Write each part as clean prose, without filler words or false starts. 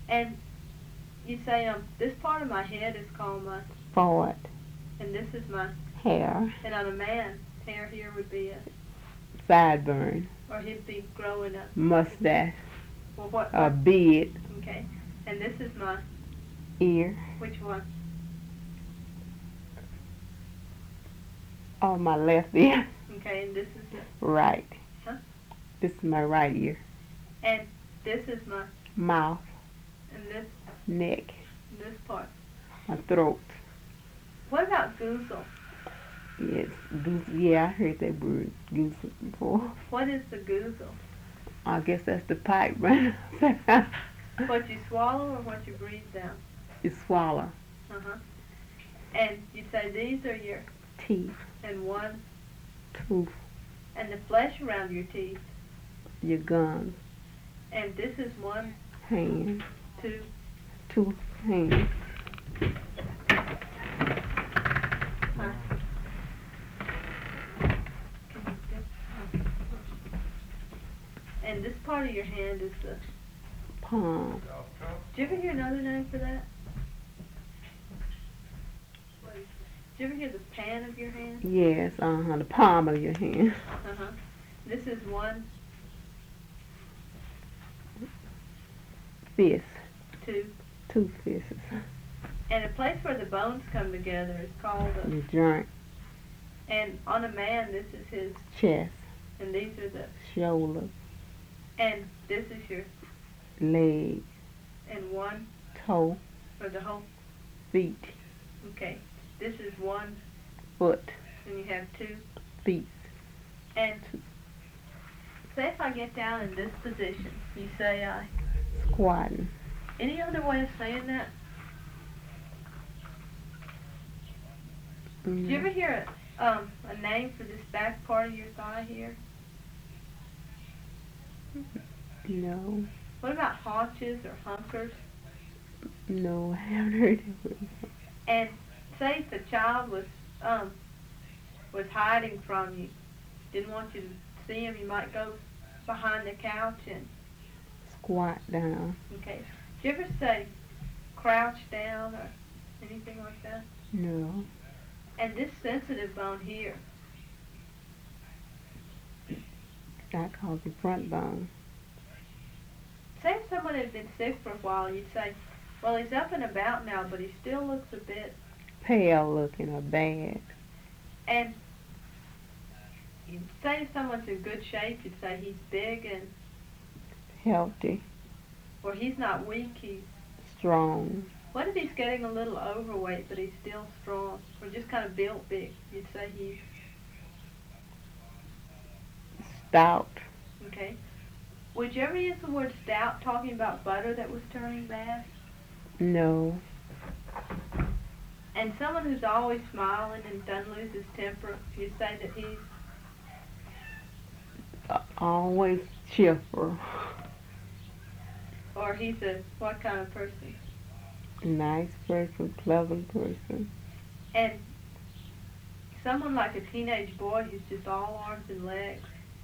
And you say, this part of my head is called my, Forehead. and this is my, Hair. and on a man, hair here would be a, Sideburn. or he'd be growing up. Mustache. Well, what? A beard. Okay. And this is my, Ear. which one? Oh, my left ear. Okay, and this is the, Right. Huh? This is my right ear. and this is my, Mouth. and this Neck. part. My throat. What about goozle? Yes. Yeah, I heard that word goose before. What is the goozle? I guess that's the pipe, right? What you swallow or what you breathe down? You swallow. Uh-huh. And you say these are your, Teeth. and one, Tooth. and the flesh around your teeth. Your gums. And this is one, Hand. two, Tooth. Hand. and this part of your hand is the, Palm. did you ever hear another name for that? Did you ever hear the pan of your hand? Yes, the palm of your hand. Uh-huh. This is one, Fist. two, Two fists. and a place where the bones come together is called a, Your joint. and on a man this is his, Chest. and these are the, Shoulder. and this is your, Leg. and one, Toe. or the whole, Feet. okay. This is one, Foot. and you have two, Feet. and say if I get down in this position, you say I, Squatting. any other way of saying that? Did you ever hear a name for this back part of your thigh here? No. What about haunches or hunkers? No, I haven't heard of it. And say if the child was hiding from you, didn't want you to see him, you might go behind the couch and, Squat down. okay. Did you ever say crouch down or anything like that? No. And this sensitive bone here, That calls the front bone. say if someone had been sick for a while, you'd say, well, he's up and about now, but he still looks a bit, Pale looking or bad. and you'd say if someone's in good shape, you'd say he's big and, Healthy. or he's not weak, he's, Strong. what if he's getting a little overweight, but he's still strong, or just kind of built big? You'd say he's, Stout. okay. Would you ever use the word stout talking about butter that was turning bad? No. And someone who's always smiling and doesn't lose his temper, you'd say that he's, Always cheerful. or he's a, what kind of person? Nice person. Pleasant person. And someone like a teenage boy who's just all arms and legs.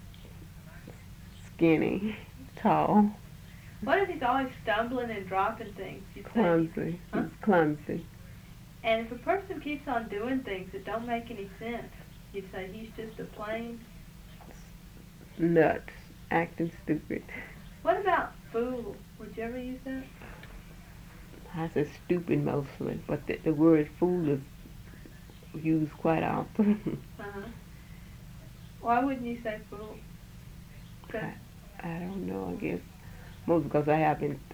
Skinny. Tall. What if he's always stumbling and dropping things? You'd say, Clumsy. Huh? He's clumsy. and if a person keeps on doing things that don't make any sense, you'd say he's just a plain. Nuts. Acting stupid. What about fool? Would you ever use that? I say stupid mostly, but the word fool is used quite often. Uh-huh. Why wouldn't you say fool? 'Cause I don't know, I guess. Most because I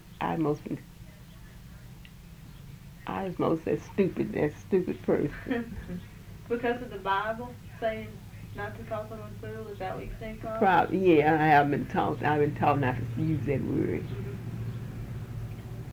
was most a stupid person. because of the Bible saying not to call someone fool, is that what you think of? Probably, yeah, I've been taught not to use that word. Mhm.